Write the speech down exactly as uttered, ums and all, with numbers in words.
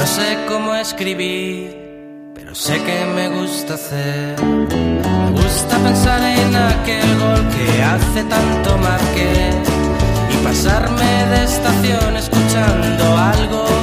No sé cómo escribir, pero sé que me gusta hacer. Me gusta pensar en aquel gol que hace tanto marqué y pasarme de estación escuchando algo